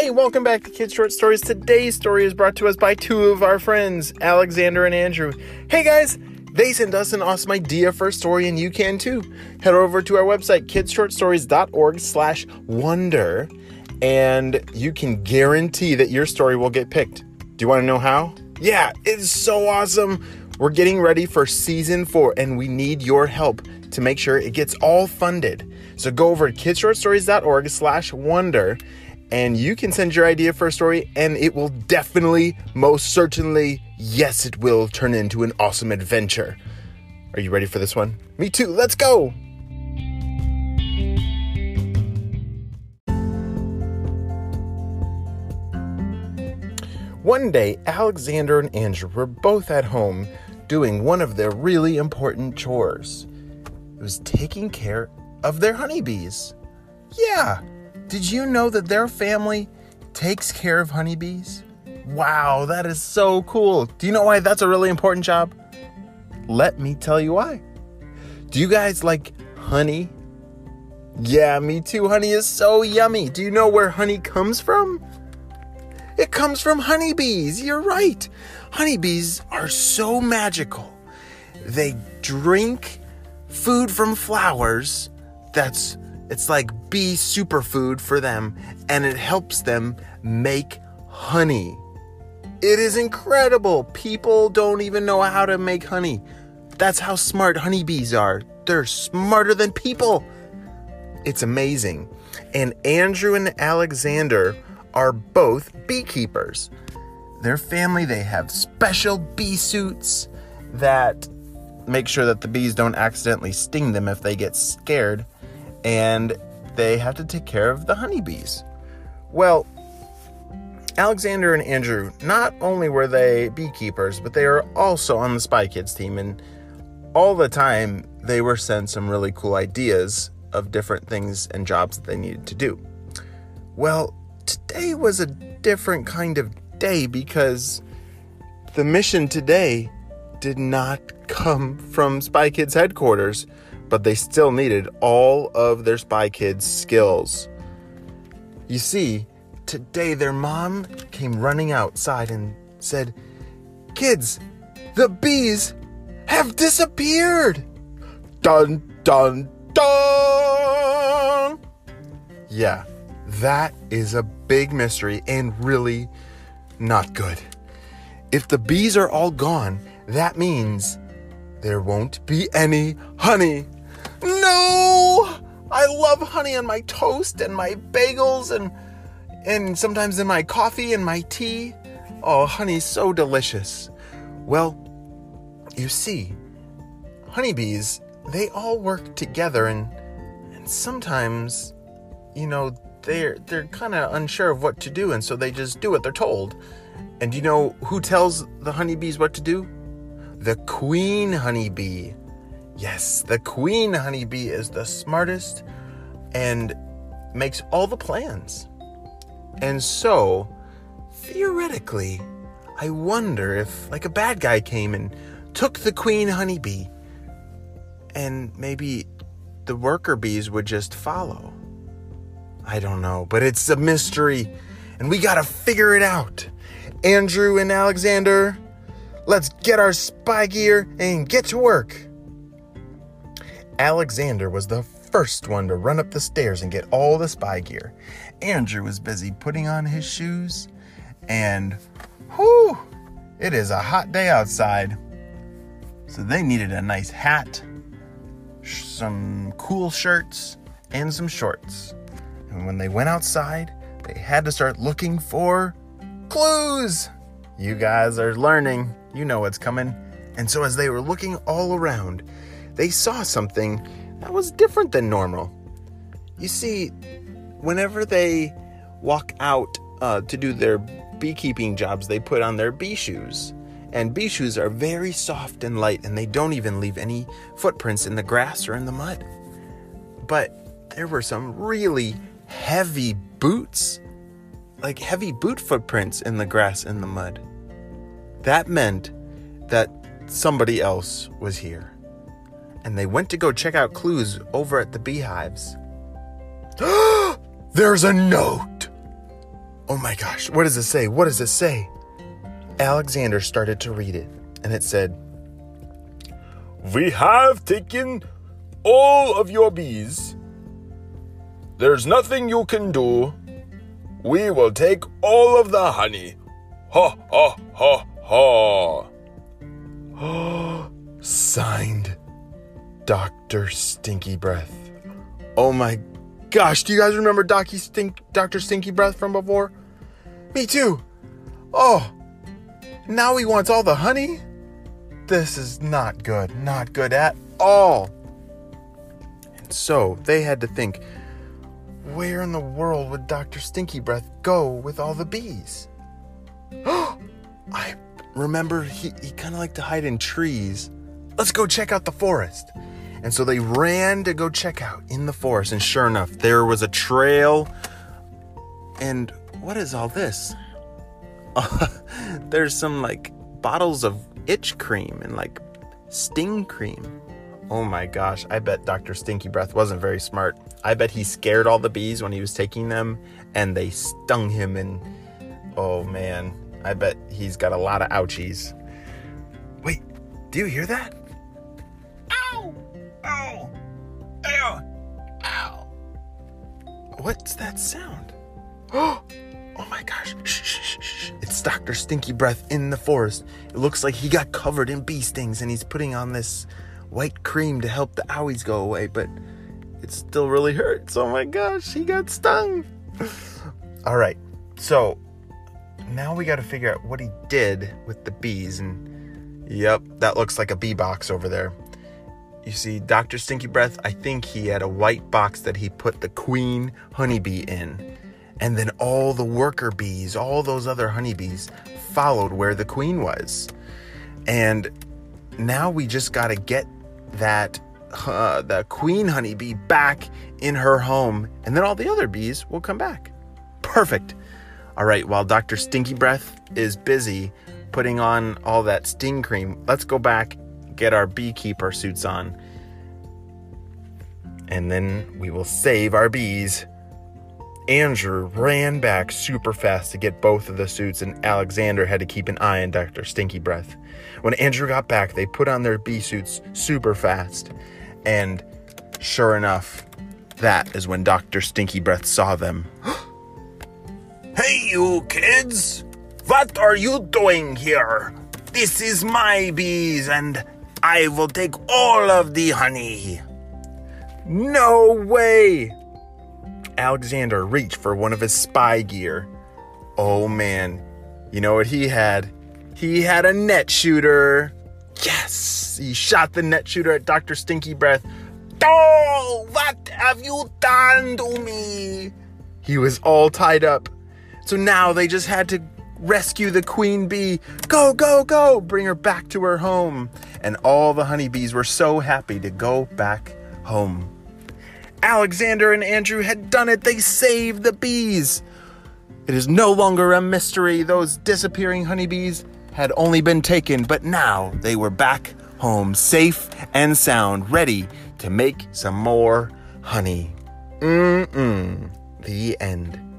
Hey, welcome back to Kids Short Stories. Today's story is brought to us by two of our friends, Alexander and Andrew. Hey guys, they sent us an awesome idea for a story and you can too. Head over to our website, kidsshortstories.org/wonder, and you can guarantee that your story will get picked. Do you want to know how? Yeah, it's so awesome. We're getting ready for season 4 and we need your help to make sure it gets all funded. So go over to kidsshortstories.org/wonder and you can send your idea for a story and it will definitely, most certainly, yes, it will turn into an awesome adventure. Are you ready for this one? Me too. Let's go. One day, Alexander and Andrew were both at home doing one of their really important chores. It was taking care of their honeybees. Yeah, did you know that their family takes care of honeybees? Wow, that is so cool. Do you know why that's a really important job? Let me tell you why. Do you guys like honey? Yeah, me too. Honey is so yummy. Do you know where honey comes from? It comes from honeybees. You're right. Honeybees are so magical. They drink food from flowers. It's like bee superfood for them, and it helps them make honey. It is incredible. People don't even know how to make honey. That's how smart honeybees are. They're smarter than people. It's amazing. And Andrew and Alexander are both beekeepers. Their family, they have special bee suits that make sure that the bees don't accidentally sting them if they get scared. And they have to take care of the honeybees. Well, Alexander and Andrew, not only were they beekeepers, but they are also on the Spy Kids team. And all the time, they were sent some really cool ideas of different things and jobs that they needed to do. Well, today was a different kind of day because the mission today did not come from Spy Kids headquarters, but they still needed all of their Spy Kids skills. You see, today their mom came running outside and said, "Kids, the bees have disappeared!" Dun, dun, dun! Yeah, that is a big mystery and really not good. If the bees are all gone, that means there won't be any honey. No! I love honey on my toast and my bagels and sometimes in my coffee and my tea. Oh, honey's so delicious. Well, you see, honeybees, they all work together and sometimes, they're kind of unsure of what to do, and so they just do what they're told. And do you know who tells the honeybees what to do? The queen honeybee. Yes, the queen honeybee is the smartest and makes all the plans. And so, theoretically, I wonder if a bad guy came and took the queen honeybee and maybe the worker bees would just follow. I don't know, but it's a mystery and we gotta figure it out. Andrew and Alexander, let's get our spy gear and get to work. Alexander was the first one to run up the stairs and get all the spy gear. Andrew was busy putting on his shoes, and whew, it is a hot day outside. So they needed a nice hat, some cool shirts, and some shorts. And when they went outside, they had to start looking for clues. You guys are learning. You know what's coming. And so as they were looking all around, they saw something that was different than normal. You see, whenever they walk out to do their beekeeping jobs, they put on their bee shoes. And bee shoes are very soft and light, and they don't even leave any footprints in the grass or in the mud. But there were some really heavy boots, like heavy boot footprints in the grass and the mud. That meant that somebody else was here. And they went to go check out clues over at the beehives. There's a note. Oh my gosh, what does it say? What does it say? Alexander started to read it, and it said, "We have taken all of your bees. There's nothing you can do. We will take all of the honey. Ha, ha, ha, ha." Signed, Dr. Stinky Breath. Oh my gosh, do you guys remember Dr. Stinky Breath from before? Me too. Oh, now he wants all the honey? This is not good at all. And so they had to think, where in the world would Dr. Stinky Breath go with all the bees? I remember he kind of liked to hide in trees. Let's go check out the forest. And so they ran to go check out in the forest. And sure enough, there was a trail. And what is all this? There's some like bottles of itch cream and like sting cream. Oh my gosh, I bet Dr. Stinky Breath wasn't very smart. I bet he scared all the bees when he was taking them and they stung him, and oh man, I bet he's got a lot of ouchies. Wait, do you hear that? Ow! Ow! Ow! Ow! What's that sound? Oh my gosh. Shh, shh, shh, shh. It's Dr. Stinky Breath in the forest. It looks like he got covered in bee stings and he's putting on this white cream to help the owies go away, but it still really hurts. Oh my gosh, he got stung. All right, so now we got to figure out what he did with the bees. And yep, that looks like a bee box over there. You see, Dr. Stinky Breath, I think he had a white box that he put the queen honeybee in. And then all the worker bees, all those other honeybees followed where the queen was. And now we just got to get that the queen honeybee back in her home, and then all the other bees will come back. Perfect. All right, while Dr. Stinky Breath is busy putting on all that sting cream, let's go back, get our beekeeper suits on, and then we will save our bees. Andrew ran back super fast to get both of the suits, and Alexander had to keep an eye on Dr. Stinky Breath. When Andrew got back, they put on their bee suits super fast, and sure enough, that is when Dr. Stinky Breath saw them. "Hey, you kids! What are you doing here? This is my bees, and I will take all of the honey." No way! Alexander reached for one of his spy gear. Oh man, you know what he had? He had a net shooter. Yes, he shot the net shooter at Dr. Stinky Breath. "Oh, what have you done to me?" He was all tied up. So now they just had to rescue the queen bee. Go, go, go! Bring her back to her home. And all the honeybees were so happy to go back home. Alexander and Andrew had done it. They saved the bees. It is no longer a mystery. Those disappearing honeybees had only been taken, but now they were back home, safe and sound, ready to make some more honey. The end.